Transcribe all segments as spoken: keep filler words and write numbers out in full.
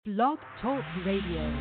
Blog Talk Radio.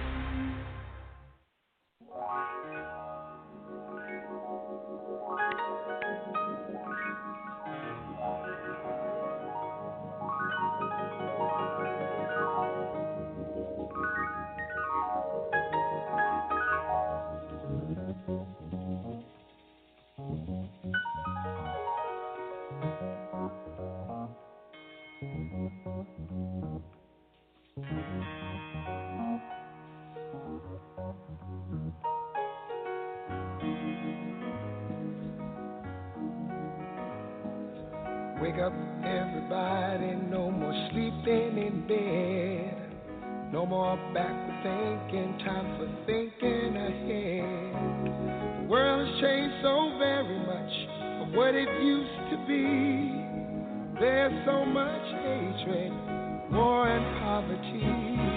Wake up, everybody, no more sleeping in bed. No more backward thinking, time for thinking ahead. The world has changed so very much from what it used to be. There's so much hatred, war and poverty.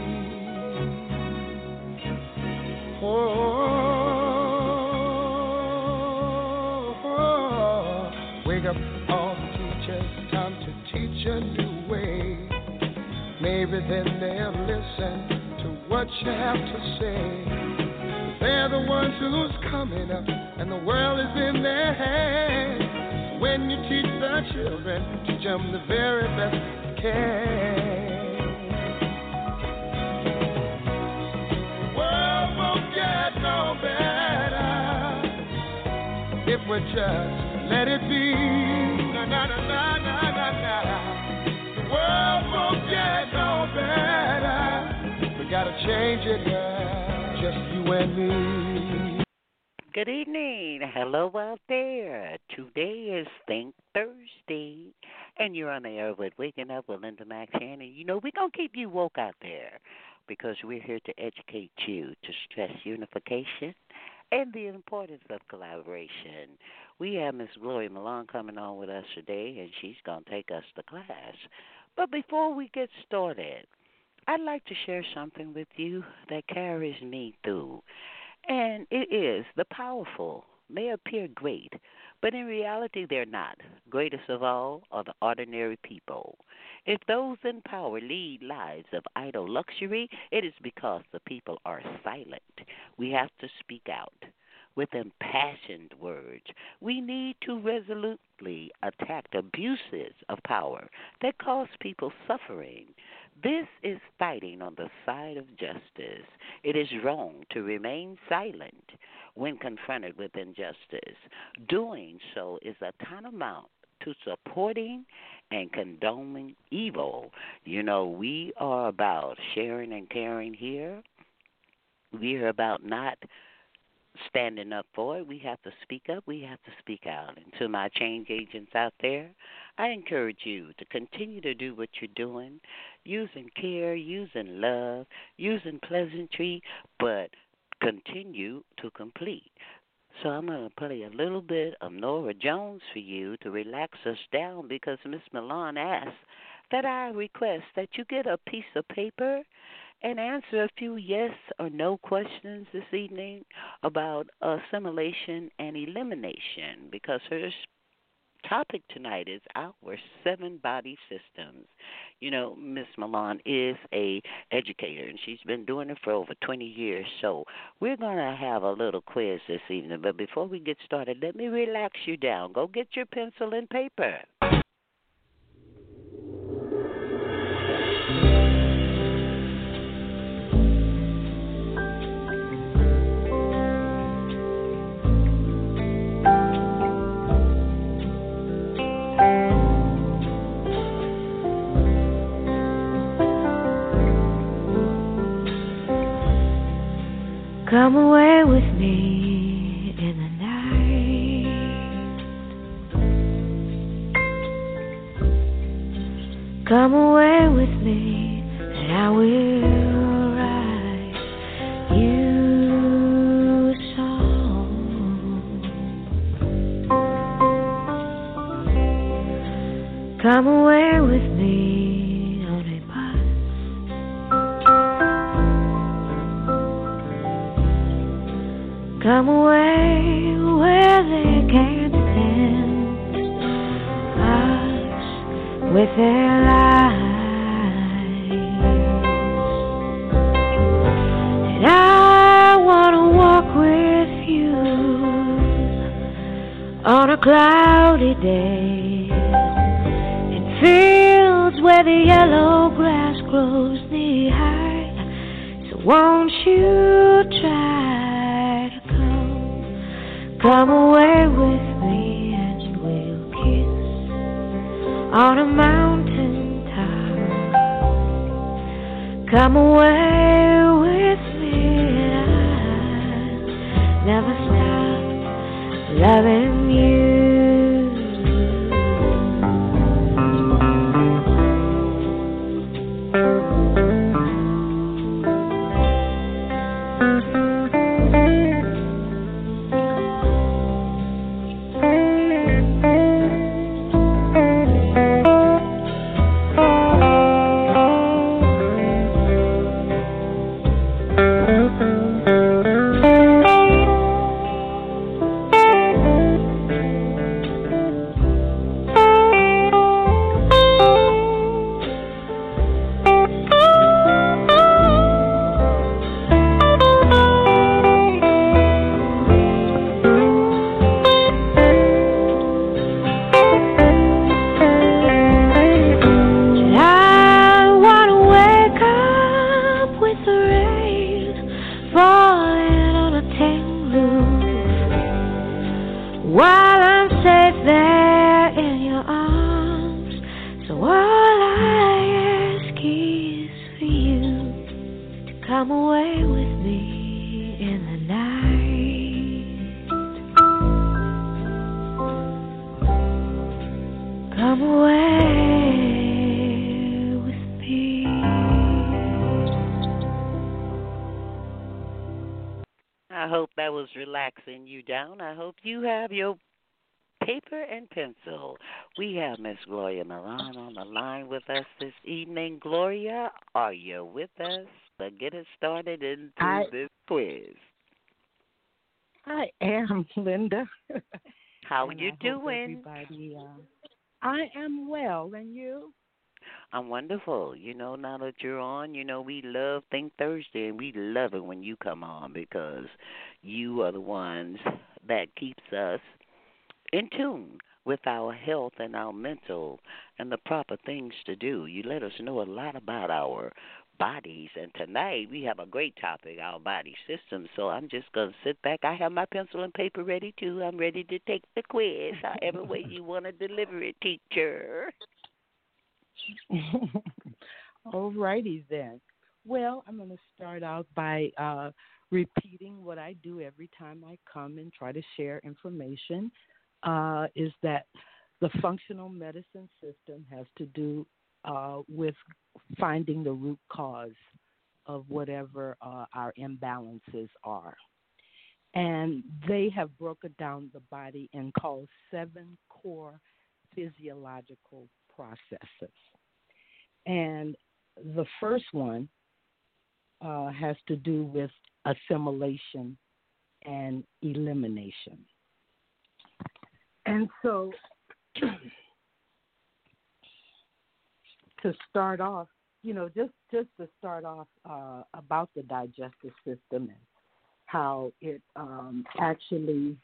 Oh, oh, oh. Wake up, all time to teach a new way. Maybe then they'll listen to what you have to say. They're the ones who's coming up, and the world is in their hands. When you teach the children, teach them the very best you can. The world won't get no better if we just let it be. Na, na, na, na, na, na. The world won't get no better. We gotta change it, girl. Just you and me. Good evening. Hello out there. Today is Think Thursday, and you're on the air with Waking Up with Linda McShannon. You know, we're going to keep you woke out there because we're here to educate you, to stress unification and the importance of collaboration. We have Miss Gloria Malone coming on with us today, and she's going to take us to class. But before we get started, I'd like to share something with you that carries me through. And it is the powerful may appear great, but in reality they're not. Greatest of all are the ordinary people. If those in power lead lives of idle luxury, it is because the people are silent. We have to speak out with impassioned words. We need to resolutely attack abuses of power that cause people suffering. This is fighting on the side of justice. It is wrong to remain silent when confronted with injustice. Doing so is a tantamount to supporting and condoning evil. You know, we are about sharing and caring here. We are about not standing up for it. We have to speak up. We have to speak out. And to my change agents out there, I encourage you to continue to do what you're doing, using care, using love, using pleasantry, but continue to complete. So I'm going to play a little bit of Nora Jones for you to relax us down because Miss Milan asked that I request that you get a piece of paper and answer a few yes or no questions this evening about assimilation and elimination because her topic tonight is our seven body systems. You know, Miss Milan is a educator, and she's been doing it for over twenty years. So we're going to have a little quiz this evening. But before we get started, let me relax you down. Go get your pencil and paper. Come away with me in the night. Come away with me and I will write you a song. Come away with me. Come away where they can't tempt us with their lies. on a cloudy day, in fields where the yellow grass grows knee high. So won't you try to come, come away with me and we'll kiss on a mountain top. Come away with me and I'll never stop loving you. I hope that was relaxing you down. I hope you have your paper and pencil. We have Miss Gloria Milan on the line with us this evening. Gloria, are you with us? But get us started into I, this quiz. I am, Linda. How and you I doing? Everybody, uh, I am well, and you? I'm wonderful. You know, now that you're on, you know, we love Think Thursday, and we love it when you come on because you are the ones that keeps us in tune with our health and our mental and the proper things to do. You let us know a lot about our bodies, and tonight we have a great topic, our body system. So I'm just going to sit back. I have my pencil and paper ready, too. I'm ready to take the quiz, however way you want to deliver it, teacher. All righty then. Well, I'm going to start out by uh, repeating what I do every time I come and try to share information, uh, is that the functional medicine system has to do uh, with finding the root cause of whatever uh, our imbalances are. And they have broken down the body and called seven core physiological processes. And the first one uh, has to do with assimilation and elimination. And so to start off, you know, just, just to start off uh, about the digestive system and how it um, actually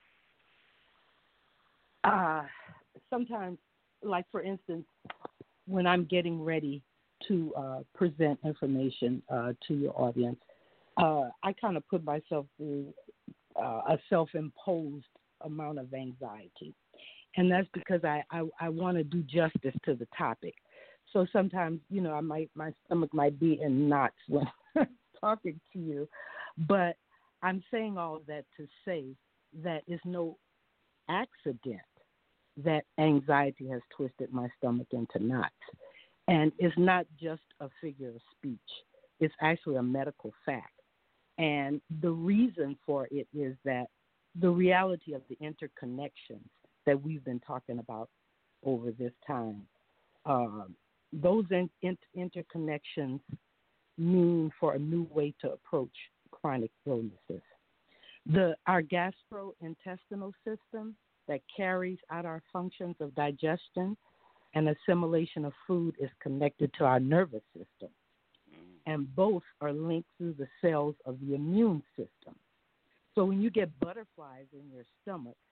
uh, sometimes, like for instance, when I'm getting ready to uh, present information uh, to your audience, uh, I kind of put myself through uh, a self-imposed amount of anxiety. And that's because I, I, I want to do justice to the topic. So sometimes, you know, I might my stomach might be in knots when talking to you. But I'm saying all of that to say that it's no accident that anxiety has twisted my stomach into knots. And it's not just a figure of speech. It's actually a medical fact. And the reason for it is that the reality of the interconnections that we've been talking about over this time, um, those in, in, interconnections mean for a new way to approach chronic illnesses. The, our gastrointestinal system that carries out our functions of digestion and assimilation of food is connected to our nervous system. And both are linked through the cells of the immune system. So when you get butterflies in your stomach,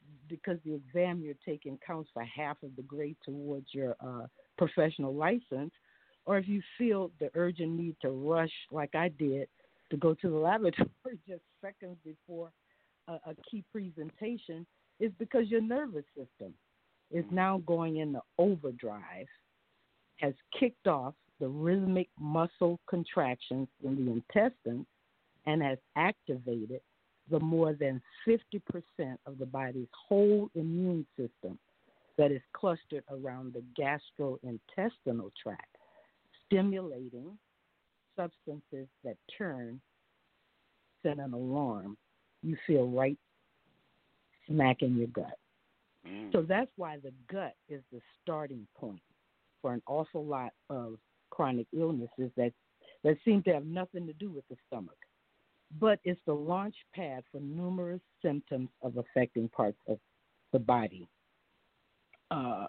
because the exam you're taking counts for half of the grade towards your uh, professional license, or if you feel the urgent need to rush, like I did, to go to the laboratory just seconds before a, a key presentation, is because your nervous system is now going into overdrive, has kicked off the rhythmic muscle contractions in the intestines, and has activated the more than fifty percent of the body's whole immune system that is clustered around the gastrointestinal tract, stimulating substances that turn, send an alarm. You feel right smack in your gut. Mm. So that's why the gut is the starting point for an awful lot of chronic illnesses that, that seem to have nothing to do with the stomach. But it's the launch pad for numerous symptoms of affecting parts of the body. Uh,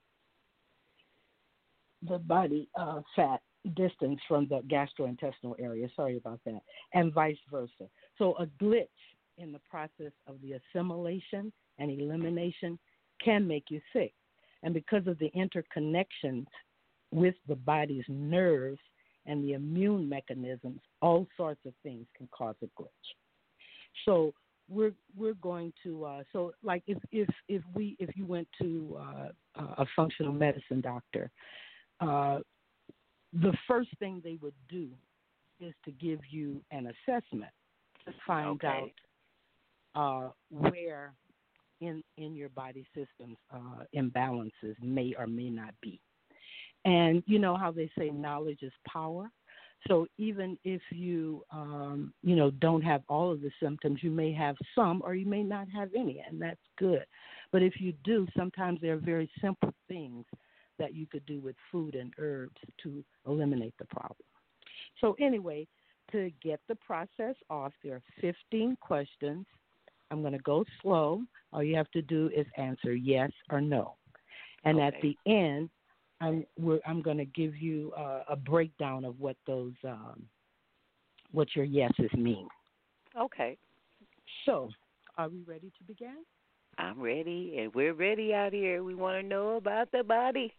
the body uh, fat distance from the gastrointestinal area, sorry about that, and vice versa. So a glitch in the process of the assimilation and elimination can make you sick. And because of the interconnections with the body's nerves and the immune mechanisms, all sorts of things can cause a glitch. So we're we're going to uh, so like if if if we if you went to uh, a functional medicine doctor, uh, the first thing they would do is to give you an assessment to find Okay. out uh, where in in your body systems uh, imbalances may or may not be. And you know how they say knowledge is power? So even if you, um, you know, don't have all of the symptoms, you may have some or you may not have any, and that's good. But if you do, sometimes there are very simple things that you could do with food and herbs to eliminate the problem. So anyway, to get the process off, there are fifteen questions. I'm going to go slow. All you have to do is answer yes or no. And Okay. at the end, I'm, we're, I'm going to give you uh, a breakdown of what those, um, what your yeses mean. Okay. So, are we ready to begin? I'm ready, and we're ready out here. We want to know about the body.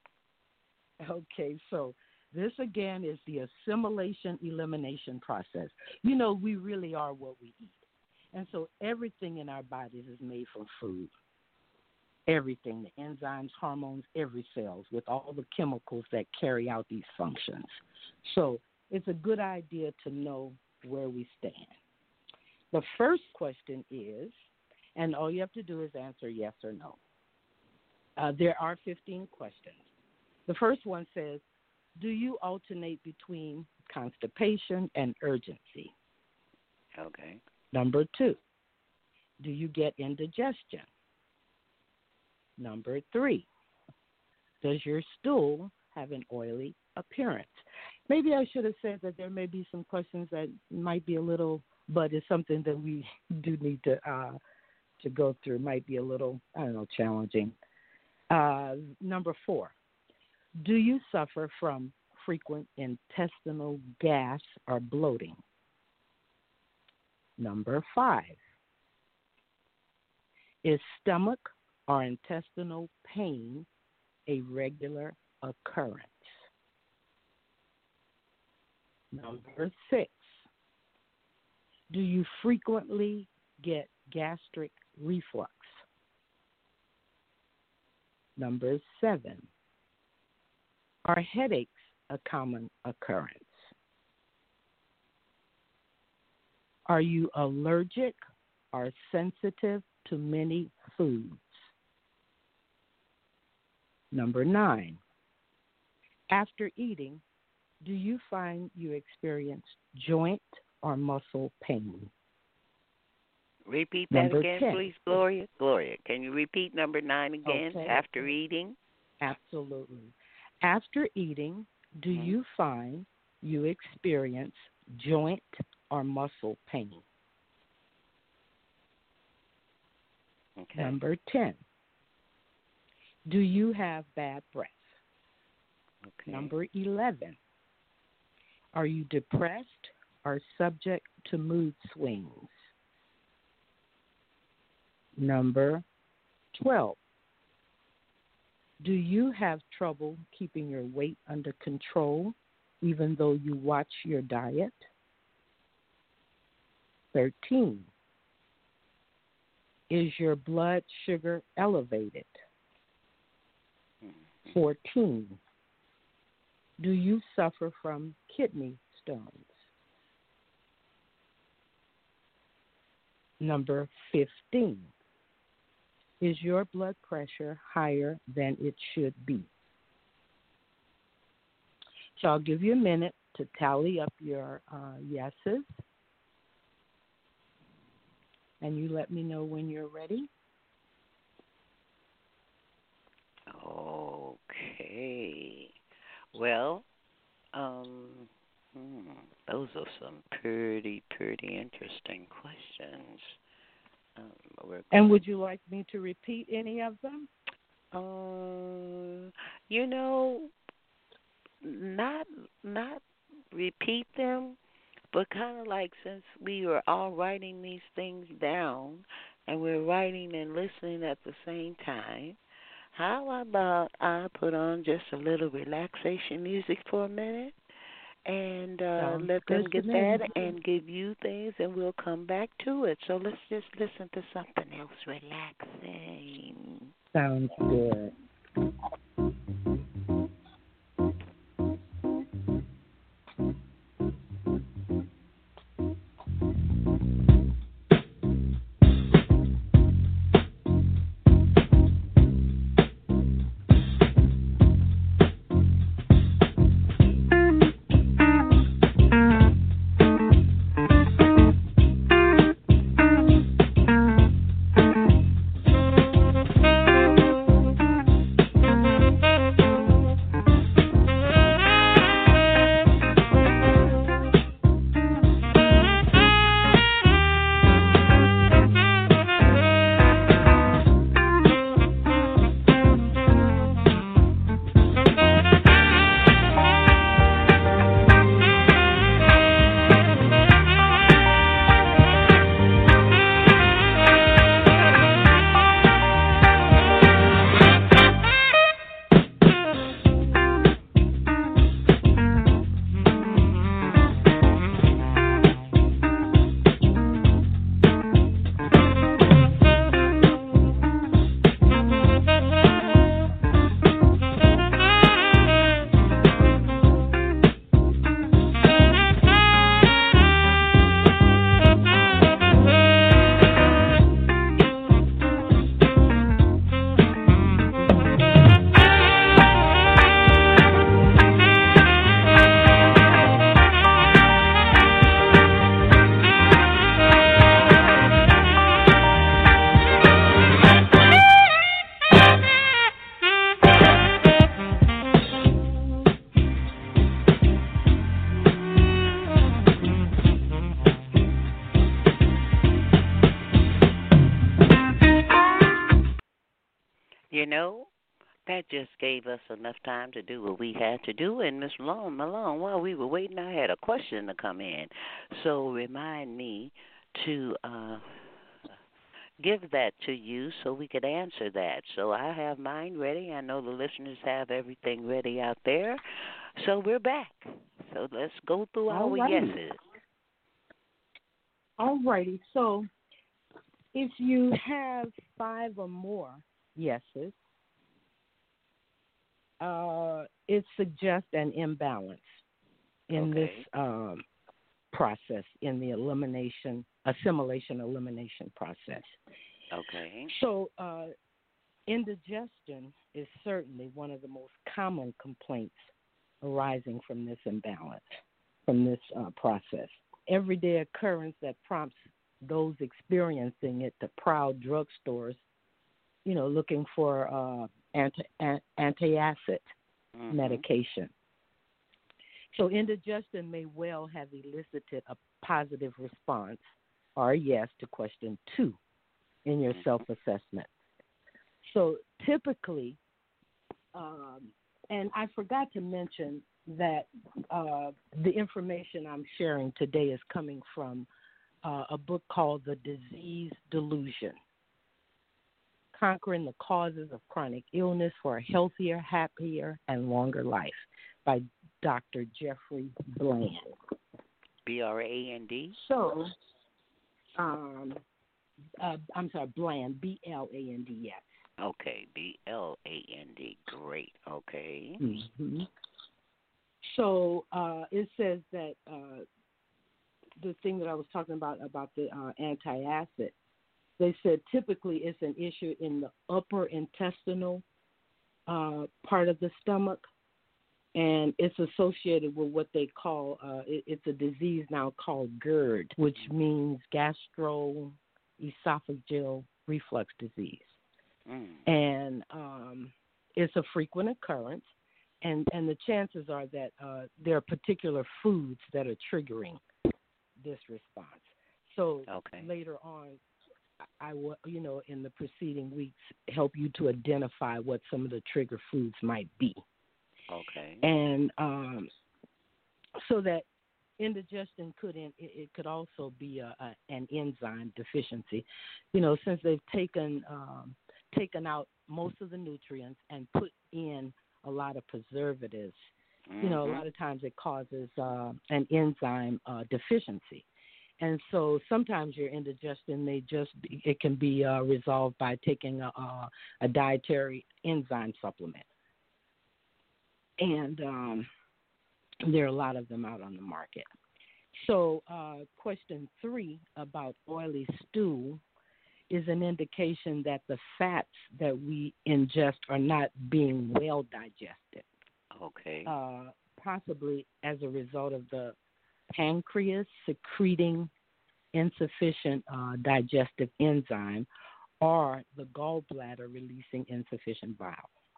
Okay, so this again is the assimilation elimination process. You know, we really are what we eat. And so everything in our bodies is made from food. Everything, the enzymes, hormones, every cells with all the chemicals that carry out these functions. So it's a good idea to know where we stand. The first question is, and all you have to do is answer yes or no. Uh, there are fifteen questions. The first one says, do you alternate between constipation and urgency? Okay. Number two, do you get indigestion? Number three, does your stool have an oily appearance? Maybe I should have said that there may be some questions that might be a little, but it's something that we do need to uh, to go through. Might be a little, I don't know, challenging. Uh, number four, do you suffer from frequent intestinal gas or bloating? Number five, is stomach or intestinal pain a regular occurrence? Number six, do you frequently get gastric reflux? Number seven, are headaches a common occurrence? Are you allergic or sensitive to many foods? Number nine, after eating, do you find you experience joint or muscle pain? Repeat that Number again, ten. please, Gloria. Gloria, can you repeat number nine again? Okay. After eating? Absolutely. After eating, do Mhm. you find you experience joint or muscle pain? Okay. Number ten, do you have bad breath? Okay. Number eleven, are you depressed or subject to mood swings? Number twelve. Do you have trouble keeping your weight under control even though you watch your diet? thirteen. Is your blood sugar elevated? fourteen. Do you suffer from kidney stones? Number fifteen. Is your blood pressure higher than it should be? So I'll give you a minute to tally up your uh, yeses. And you let me know when you're ready. Okay. Well, um, hmm, those are some pretty, pretty interesting questions. Um, we're and would you like me to repeat any of them? Uh, you know, not not repeat them, but kind of like since we were all writing these things down and we're writing and listening at the same time, how about I put on just a little relaxation music for a minute and uh, Sounds let them good get to me. that and give you things and we'll come back to it. So let's just listen to something else relaxing. Sounds good. You know, that just gave us enough time to do what we had to do. And Miss Malone, Malone, while we were waiting, I had a question to come in. So remind me to uh, give that to you so we could answer that. So I have mine ready. I know the listeners have everything ready out there. So we're back. So let's go through our All right. yeses. All righty. So if you have five or more yeses, uh, it suggests an imbalance in Okay. this um, process, in the elimination, assimilation elimination process. Okay. So uh, indigestion is certainly one of the most common complaints arising from this imbalance, from this uh, process. Everyday occurrence that prompts those experiencing it to prowl drugstores, you know, looking for uh, anti, an, antacid Mm-hmm. medication. So indigestion may well have elicited a positive response or a yes to question two in your Mm-hmm. self-assessment. So typically, um, and I forgot to mention that uh, the information I'm sharing today is coming from uh, a book called The Disease Delusion. Conquering the Causes of Chronic Illness for a Healthier, Happier, and Longer Life by Doctor Jeffrey Bland. B R A N D? So, um, uh, I'm sorry, Bland, B L A N D, yes. Okay, B L A N D. Great. Okay. Mm-hmm. So uh, it says that uh, the thing that I was talking about, about the uh, antacid, they said typically it's an issue in the upper intestinal uh, part of the stomach, and it's associated with what they call, uh, it, it's a disease now called GERD, which means gastroesophageal reflux disease. Mm. And um, it's a frequent occurrence, and, and the chances are that uh, there are particular foods that are triggering this response. So okay. later on, I will, you know, in the preceding weeks, help you to identify what some of the trigger foods might be. Okay. And um, so that indigestion could, in, it, it could also be a, a, an enzyme deficiency. You know, since they've taken um, taken out most of the nutrients and put in a lot of preservatives, mm-hmm. you know, a lot of times it causes uh, an enzyme uh, deficiency. And so sometimes your indigestion may just be, it can be uh, resolved by taking a, a, a dietary enzyme supplement. And um, there are a lot of them out on the market. So uh, question three about oily stew is an indication that the fats that we ingest are not being well digested. Okay. Uh, possibly as a result of the pancreas secreting insufficient uh, digestive enzyme, or the gallbladder releasing insufficient bile.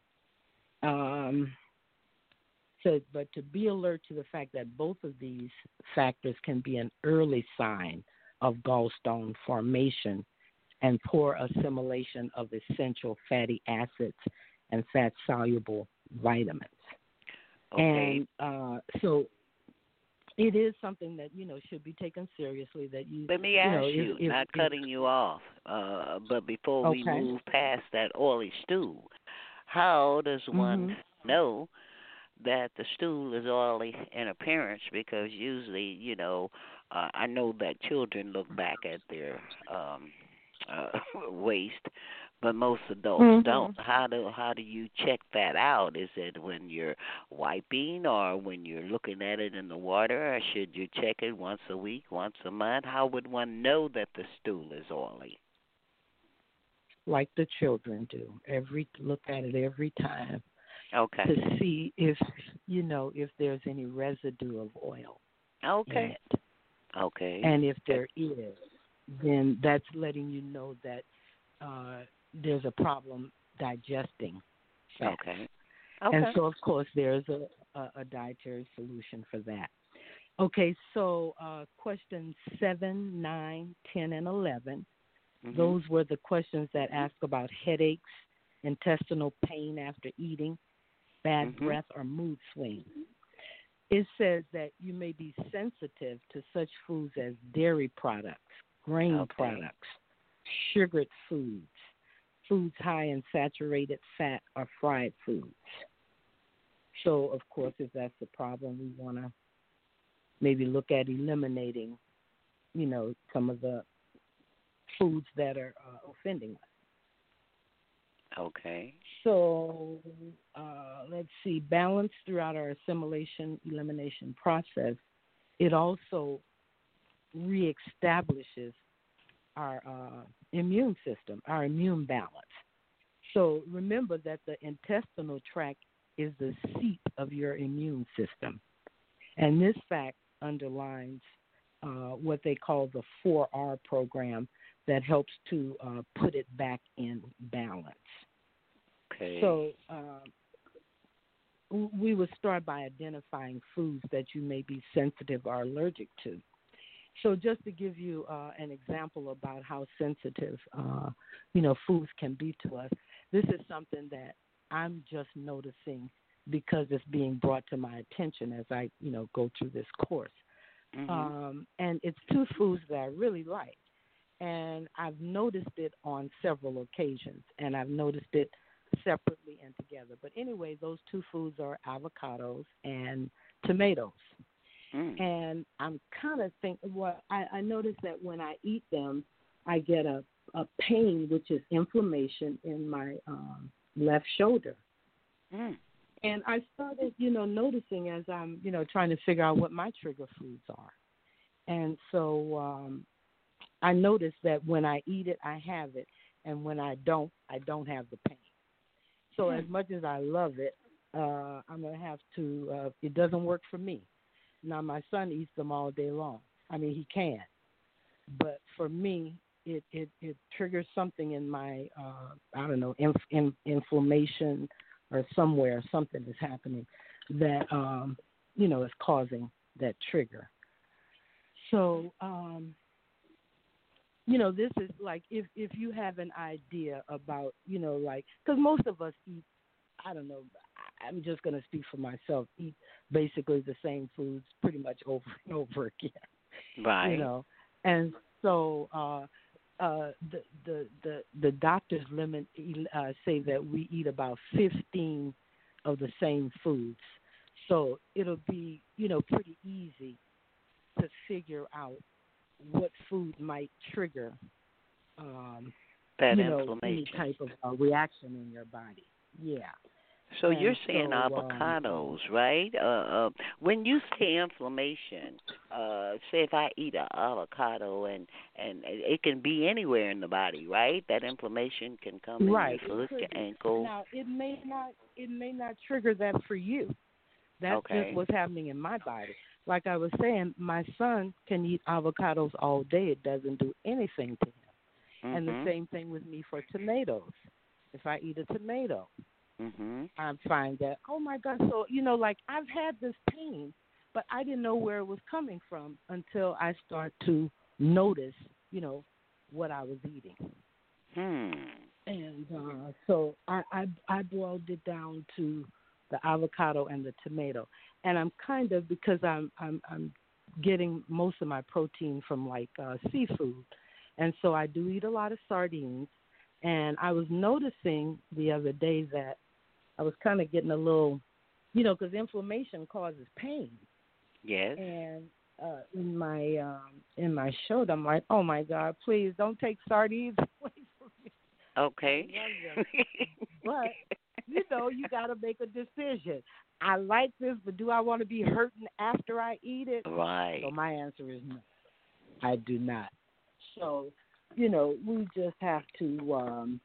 Um, so, but to be alert to the fact that both of these factors can be an early sign of gallstone formation and poor assimilation of essential fatty acids and fat-soluble vitamins. Okay. And uh, so it is something that, you know, should be taken seriously. That you, Let me you ask know, you, if, if, not if, cutting you off, uh, but before okay. we move past that oily stew, how does one mm-hmm. know that the stool is oily in appearance? Because usually, you know, uh, I know that children look back at their um, uh, waist, but most adults mm-hmm. don't. How do how do you check that out? Is it when you're wiping or when you're looking at it in the water, or should you check it once a week, once a month? How would one know that the stool is oily? Like the children do. Every look at it every time. Okay. To see if, you know, if there's any residue of oil Okay. in it. Okay. And if there is, then that's letting you know that uh, there's a problem digesting fats. Okay. Okay. And so, of course, there's a, a, a dietary solution for that. Okay, so uh, questions seven, nine, ten, and eleven, mm-hmm. those were the questions that ask about headaches, intestinal pain after eating, bad mm-hmm. breath, or mood swings. It says that you may be sensitive to such foods as dairy products, grain okay. products, sugared foods, foods high in saturated fat, or fried foods. So, of course, if that's the problem, we want to maybe look at eliminating, you know, some of the foods that are uh, offending us. Okay. So, uh, let's see, balance throughout our assimilation elimination process. It also reestablishes our uh, immune system, our immune balance. So remember that the intestinal tract is the seat of your immune system. And this fact underlines uh, what they call the four R program that helps to uh, put it back in balance. Okay. So uh, we would start by identifying foods that you may be sensitive or allergic to. So just to give you uh, an example about how sensitive, uh, you know, foods can be to us, this is something that I'm just noticing because it's being brought to my attention as I, you know, go through this course. Mm-hmm. Um, and it's two foods that I really like. and I've noticed it on several occasions, and I've noticed it separately and together. But anyway, those two foods are avocados and tomatoes. Mm. And I'm kind of thinking, well, I, I noticed that when I eat them, I get a, a pain, which is inflammation in my um, left shoulder. Mm. And I started, you know, noticing as I'm, you know, trying to figure out what my trigger foods are. And so um, I noticed that when I eat it, I have it. And when I don't, I don't have the pain. So Mm. as much as I love it, uh, I'm going to have to, uh, it doesn't work for me. Now, my son eats them all day long. I mean, he can. But for me, it, it, it triggers something in my, uh, I don't know, inf- in, inflammation or somewhere, something is happening that, um, you know, is causing that trigger. So, um, you know, this is like if, if you have an idea about, you know, like, because most of us eat, I don't know, I'm just going to speak for myself, eat basically the same foods pretty much over and over again. Right. You know, and so uh, uh, the, the, the, the doctors limit, uh, say that we eat about fifteen of the same foods. So it'll be, you know, pretty easy to figure out what food might trigger, um, that you know, inflammation. any type of uh, reaction in your body. Yeah. So And you're saying so, avocados, um, right? Uh, uh, when you say inflammation, uh, say if I eat an avocado and and it can be anywhere in the body, right? That inflammation can come right, in your foot, your be. ankle. Now it may not it may not trigger that for you. That's okay. just what's happening in my body. Like I was saying, my son can eat avocados all day. It doesn't do anything to him. Mm-hmm. And the same thing with me for tomatoes. If I eat a tomato, mm-hmm. I find that, oh, my God. So, you know, like I've had this pain, but I didn't know where it was coming from until I start to notice, you know, what I was eating. Hmm. And uh, so I, I, I boiled it down to the avocado and the tomato. And I'm kind of, because I'm, I'm, I'm getting most of my protein from like uh, seafood. And so I do eat a lot of sardines. And I was noticing the other day that I was kind of getting a little, you know, because inflammation causes pain. Yes. And uh, in my um, in my shoulder, I'm like, oh my God, please don't take sardines away from me. Okay. I love them. But you know, you got to make a decision. I like this, but do I want to be hurting after I eat it? Right. So my answer is no. I do not. So, you know, we just have to. Um,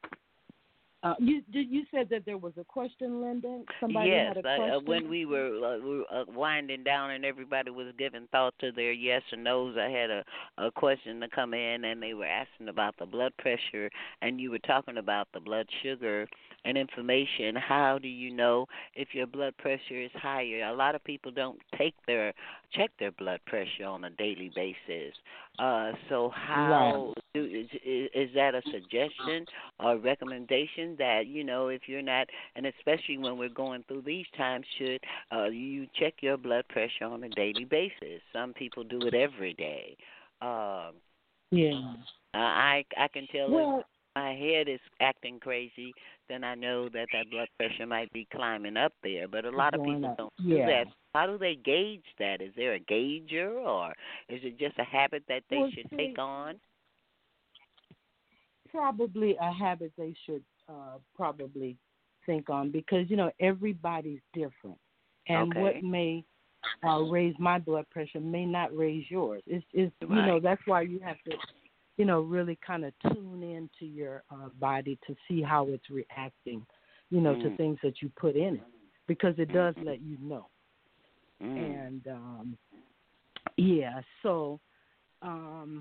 uh, you did you said that there was a question, Linda? Somebody yes, had a question. uh, when we were, uh, we were uh, winding down and everybody was giving thought to their yes or no's, I had a, a question to come in, and they were asking about the blood pressure, and you were talking about the blood sugar and inflammation. How do you know if your blood pressure is higher? A lot of people don't take their check their blood pressure on a daily basis. Uh, so how right. do, is, is that a suggestion or recommendation that, you know, if you're not, and especially when we're going through these times, should uh, you check your blood pressure on a daily basis? Some people do it every day. Uh, yeah. I I can tell well, if my head is acting crazy, then I know that that blood pressure might be climbing up there. But a lot of going people up. don't Yeah. do that. How do they gauge that? Is there a gauger, or is it just a habit that they well, should see, take on? Probably a habit they should uh, probably think on, because, you know, everybody's different. And Okay. what may uh, raise my blood pressure may not raise yours. It's, it's Right. you know, that's why you have to, you know, really kind of tune into your uh, body to see how it's reacting, you know, mm. to things that you put in it, because it does mm-hmm. let you know. Mm. And, um, yeah, so, um,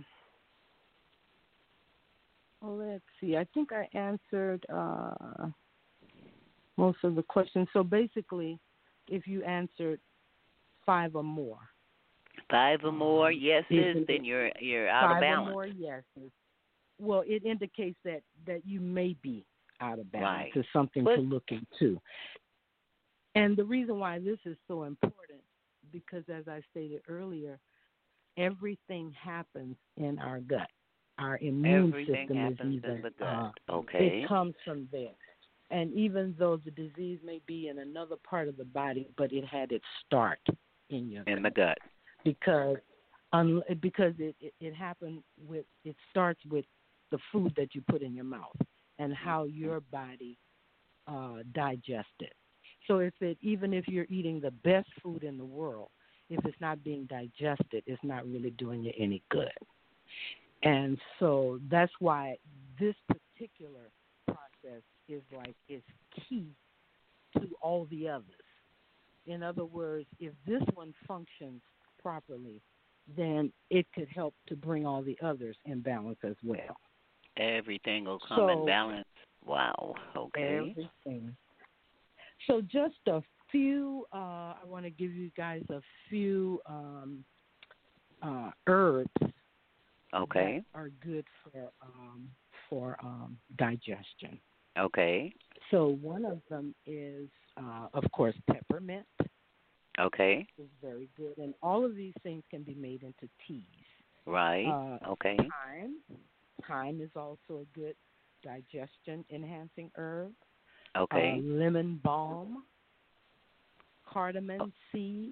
well, let's see. I think I answered uh, most of the questions. So basically, if you answered five or more. Five or more um, yeses, then you're you're out five of balance. Five or more yeses. Well, it indicates that, that you may be out of balance. Right. It's something but, to look into. And the reason why this is so important, because as I stated earlier, everything happens in our gut. our immune Everything system is happens even. in the gut. Uh, Okay. It comes from there. And even though the disease may be in another part of the body, but it had its start in your In gut. the gut. Because un, because it, it, it happened with, it starts with the food that you put in your mouth and how your body uh, digests it. So if it, even if you're eating the best food in the world, if it's not being digested, it's not really doing you any good. And so that's why this particular process is like is key to all the others. In other words, if this one functions properly, then it could help to bring all the others in balance as well. Everything will come So, in balance. Wow. Okay. Everything. So just a few, uh, I want to give you guys a few um, uh, herbs Okay. that are good for um, for um, digestion. Okay. So one of them is, uh, of course, peppermint. Okay. Is very good, and all of these things can be made into teas. Right. Uh, Okay. Thyme. Thyme is also a good digestion enhancing herb. Okay. Uh, lemon balm, cardamom Oh. seeds,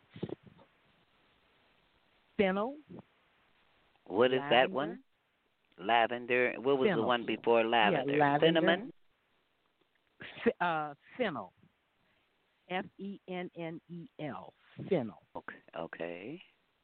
fennel. What is lavender. that one? Lavender. What was Fennel. the one before lavender? Yeah, lavender. Cinnamon? F- uh, fennel. F E N N E L. Fennel. Okay. Okay.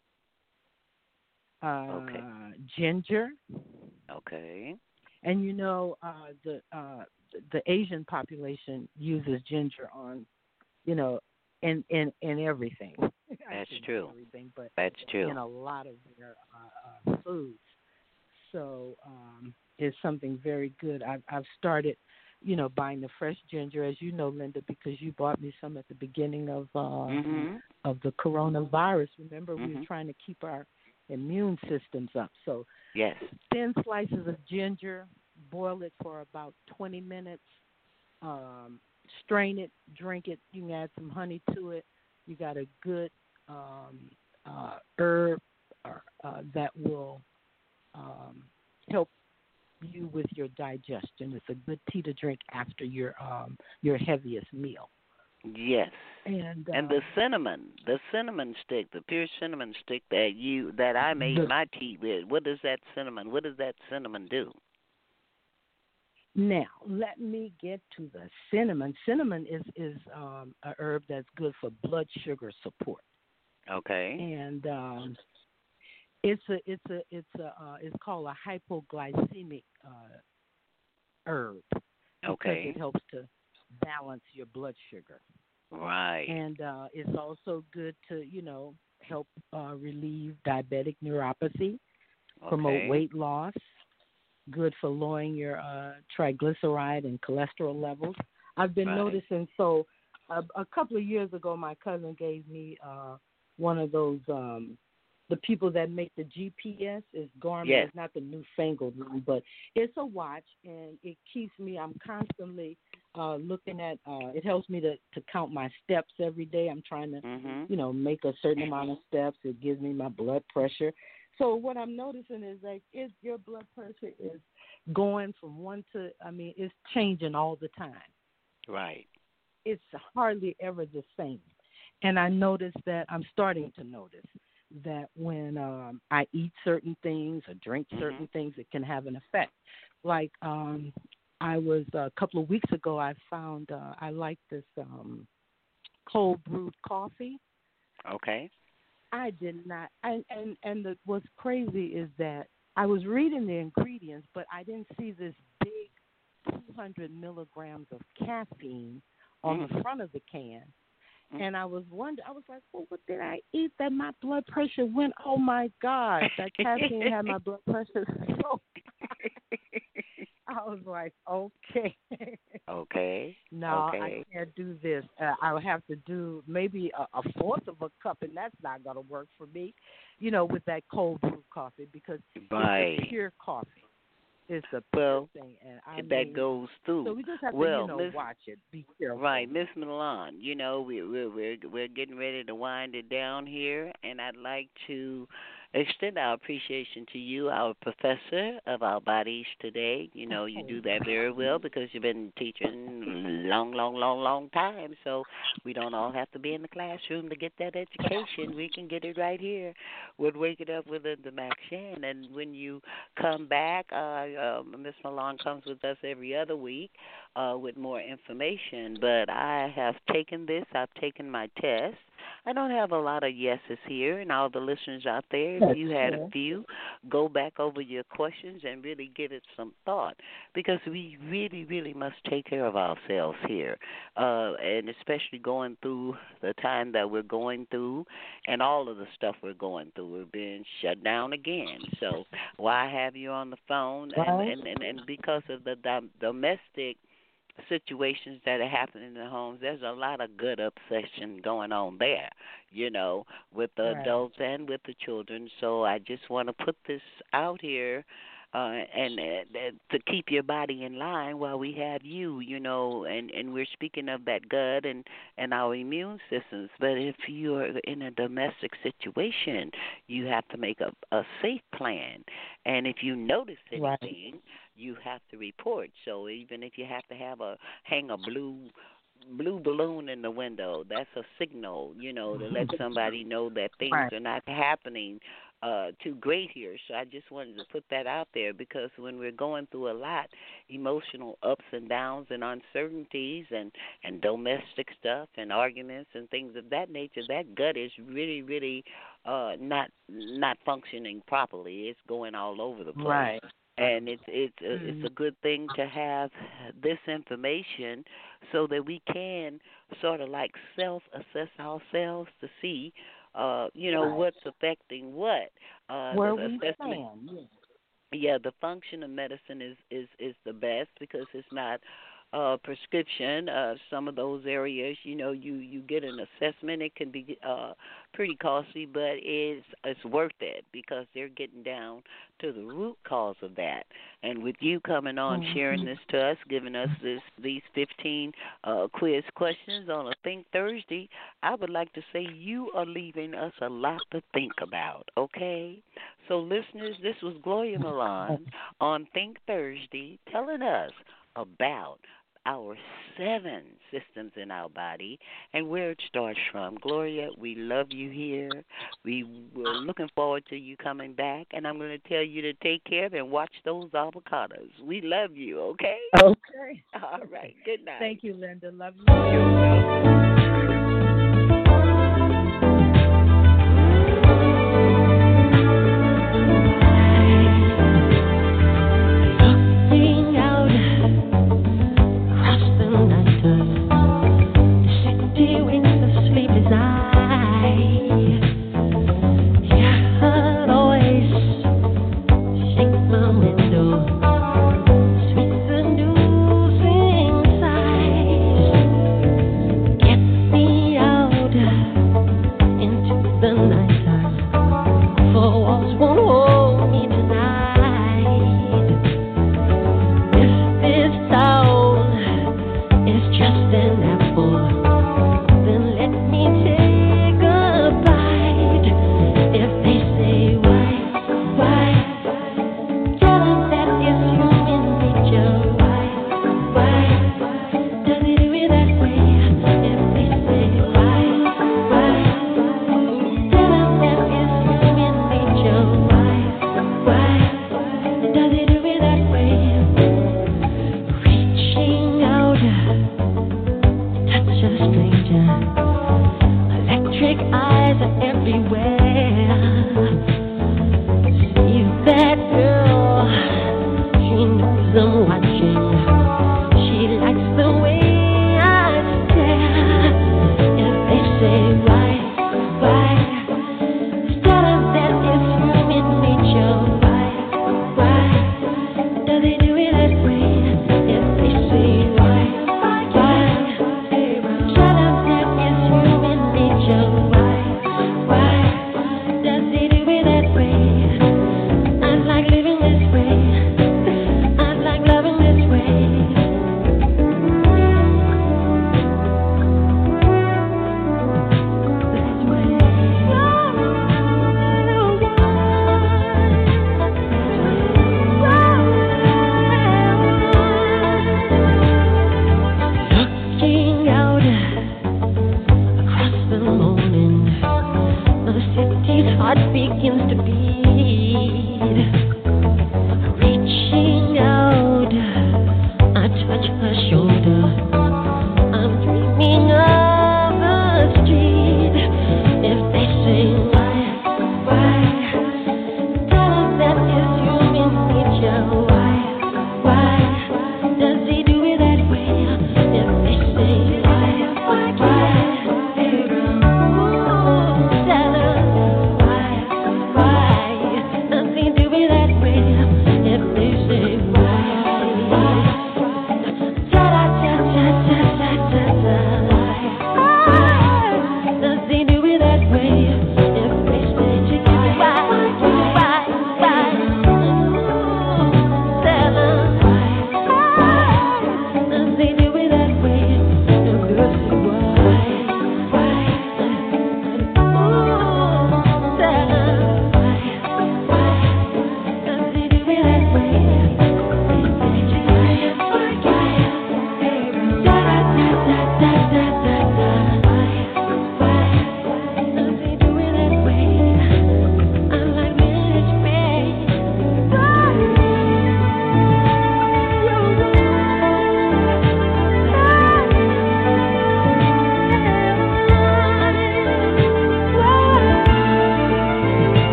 Uh, Okay. Ginger. Okay. And you know, uh, the uh, the Asian population uses ginger on, you know, in in, in everything. That's shouldn't say true. Everything, but That's true. in a lot of their uh, uh, foods. So um, it's something very good. I've I've started, you know, buying the fresh ginger, as you know, Linda, because you bought me some at the beginning of uh, Mhm. of the coronavirus. Remember, we Mhm. were trying to keep our immune systems up. So Yes. thin slices of ginger, boil it for about twenty minutes, um, strain it, drink it. You can add some honey to it. You got a good um, uh, herb uh, that will um, help you with your digestion. It's a good tea to drink after your um, your heaviest meal. Yes. And, And uh, the cinnamon, the cinnamon stick, the pure cinnamon stick that you that I made the, my tea with. What does that cinnamon? What does that cinnamon do? Now, let me get to the cinnamon. Cinnamon is is um, a herb that's good for blood sugar support. Okay. And um, it's a it's a it's a uh, it's called a hypoglycemic uh, herb because Okay. it helps to balance your blood sugar. Right. And uh, it's also good to you know help uh, relieve diabetic neuropathy, promote Okay. weight loss. Good for lowering your uh, triglyceride and cholesterol levels. I've been Right. noticing. So, a, a couple of years ago, my cousin gave me uh, one of those. Um, the people that make the G P S is Garmin. Yes. It's not the newfangled one, but it's a watch, and it keeps me. I'm constantly uh, looking at. Uh, it helps me to to count my steps every day. I'm trying to, Mhm. you know, make a certain amount of steps. It gives me my blood pressure. So what I'm noticing is like if your blood pressure is going from one to, I mean, it's changing all the time. Right. It's hardly ever the same. And I notice that I'm starting to notice that when um, I eat certain things or drink certain Mhm. things, it can have an effect. Like um, I was a couple of weeks ago, I found uh, I like this um, cold brewed coffee. Okay. I did not, and and and the, what's crazy is that I was reading the ingredients, but I didn't see this big two hundred milligrams of caffeine on Mm. the front of the can, Mm. and I was wondering, I was like, well, what did I eat that my blood pressure went? Oh my gosh, that caffeine had my blood pressure so high. I was like, okay. Okay. No, Okay. I can't do this. Uh, I'll have to do maybe a, a fourth of a cup, and that's not going to work for me, you know, with that cold brew coffee because Right. it's a pure coffee. It's a Well, pure thing, and I that mean, goes through. so we just have well, to, you know, Miss, watch it, be careful. Right, Miss Milan. You know, we we're we're we're getting ready to wind it down here, and I'd like to extend our appreciation to you, our professor of our bodies today. You know, you do that very well because you've been teaching long, long, long, long time. So we don't all have to be in the classroom to get that education. We can get it right here. We'll wake it up with the Mac Shan. And when you come back, uh, uh, Miss Milan comes with us every other week uh, with more information. But I have taken this. I've taken my test. I don't have a lot of yeses here, and all the listeners out there, if you had a few, go back over your questions and really give it some thought, because we really, really must take care of ourselves here, uh, and especially going through the time that we're going through and all of the stuff we're going through. We're being shut down again. So why have you on the phone? And, and, and, and because of the dom- domestic situations that are happening in the homes, there's a lot of good obsession going on there, you know, with the right. adults and with the children. So I just want to put this out here uh, and uh, to keep your body in line while we have you, you know, and, and we're speaking of that gut and, and our immune systems. But if you're in a domestic situation, you have to make a, a safe plan. And if you notice anything, right. you have to report. So even if you have to have a hang a blue blue balloon in the window, that's a signal, you know, to let somebody know that things right. are not happening uh, too great here. So I just wanted to put that out there, because when we're going through a lot, emotional ups and downs and uncertainties and, and domestic stuff and arguments and things of that nature, that gut is really, really uh, not not functioning properly. It's going all over the place. Right. And it's it's a, it's a good thing to have this information so that we can sort of like self-assess ourselves to see, uh, you know, right. what's affecting what. Uh, Where the we assessment, stand. Yeah, the function of medicine is, is, is the best because it's not uh, prescription. Uh, some of those areas, you know, you, you get an assessment. It can be uh, pretty costly, but it's it's worth it because they're getting down to the root cause of that. And with you coming on, mm-hmm. sharing this to us, giving us this these fifteen uh, quiz questions on a Think Thursday, I would like to say you are leaving us a lot to think about, okay? So, listeners, this was Gloria Milan on Think Thursday telling us about our seven systems in our body and where it starts from. Gloria, we love you here. We were looking forward to you coming back, and I'm going to tell you to take care and watch those avocados. We love you, okay? Okay. All right. Good night. Thank you, Linda. Love you. You're welcome. Get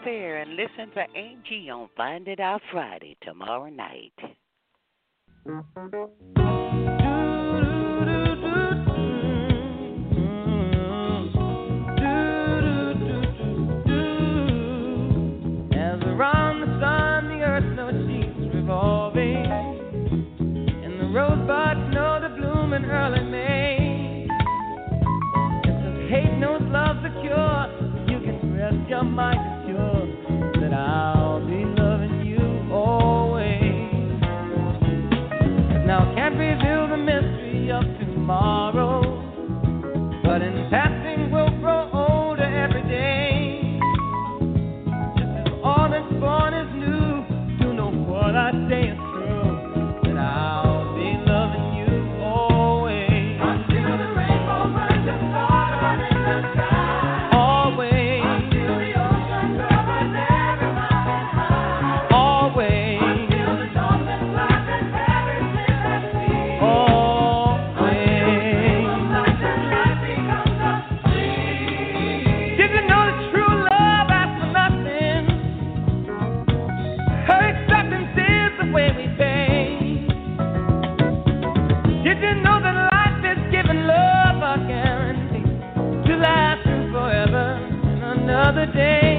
there and listen for Angie on Find It Out Friday tomorrow night. As around the sun, the earth knows she's revolving, and the rosebuds know to bloom in early May. And since hate knows love's the cure, you can rest your mind assured that I'll be loving you always. Now can't reveal the mystery of tomorrow, but in passing we'll grow older every day. Just as all that's born is new, you know what I say is true, that I'll be loving you always. Until the rainbow burns and stars are in the sky. Always. Until the ocean covers every mountain high. Always. Until the dolphin flies and everything at sea. Always. Until the light becomes a sea. Did you know that true love asks for nothing? Her acceptance is the way we pay. Did you know that life is giving love a guarantee to last through forever and another day?